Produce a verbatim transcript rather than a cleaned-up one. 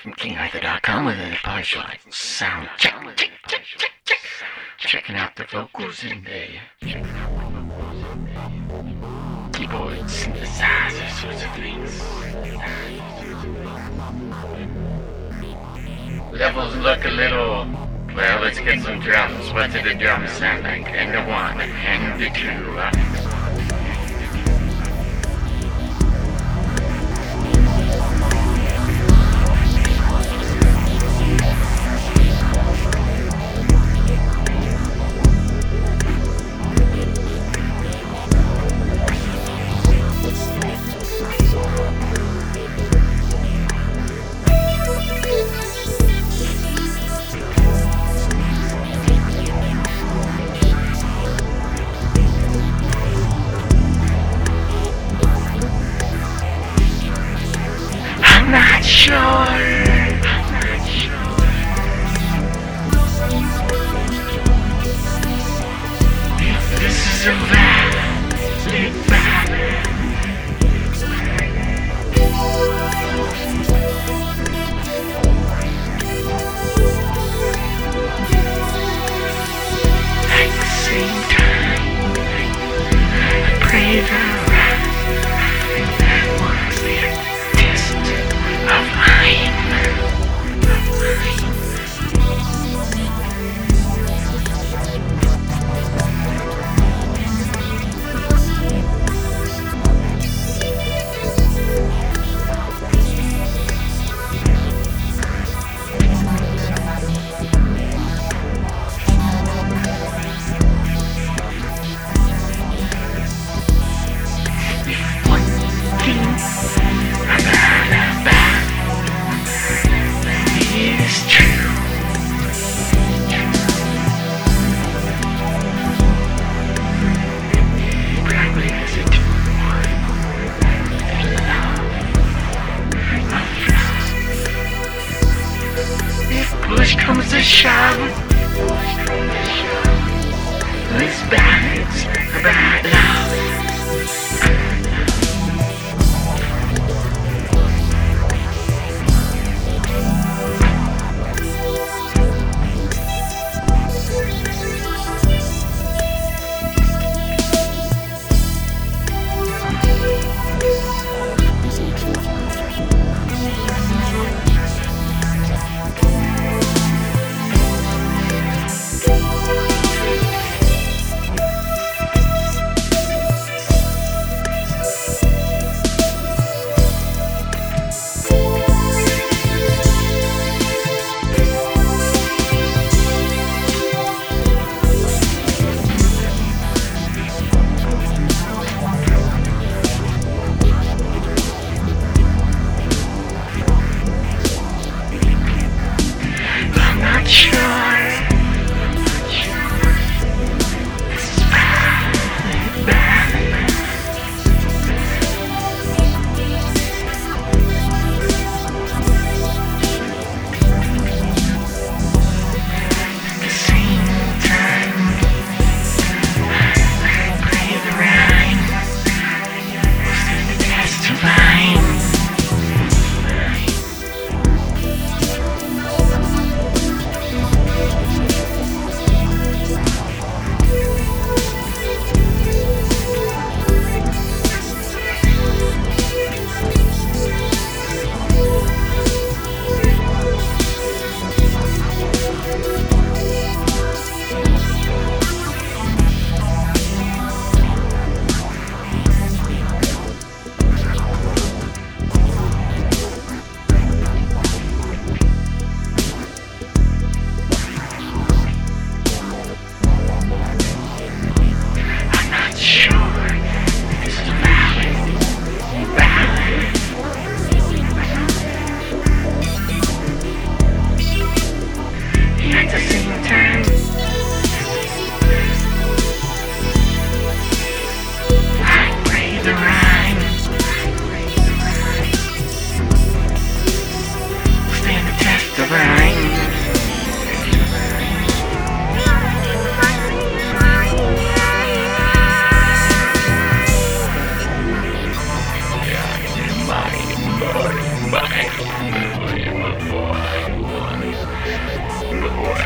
from king arthur dot com with a partial sound check, check, check, check, check. Checking out the vocals and the keyboard synthesizer sorts of things. Levels look a little... Well, let's get some drums. What do the drums sound like? And the one, and the two. Uh, I'm not sure. I'm not sure. If this is a valid, valid. At the same time, I pray the was their test of mine. If one thing about about is true, he probably has a two-one love of love. If push comes to shove, this ballads about love. two.